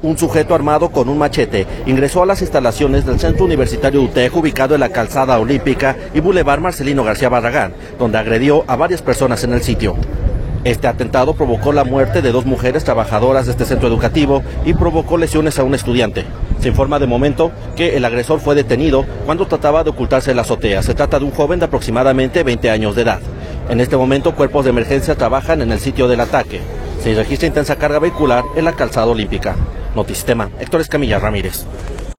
Un sujeto armado con un machete ingresó a las instalaciones del Centro Universitario UTEC, ubicado en la Calzada Olímpica y Boulevard Marcelino García Barragán, donde agredió a varias personas en el sitio. Este atentado provocó la muerte de 2 mujeres trabajadoras de este centro educativo y provocó lesiones a un estudiante. Se informa de momento que el agresor fue detenido cuando trataba de ocultarse en la azotea. Se trata de un joven de aproximadamente 20 años de edad. En este momento, cuerpos de emergencia trabajan en el sitio del ataque. Se registra intensa carga vehicular en la Calzada Olímpica. Notisistema, Héctor Escamilla Ramírez.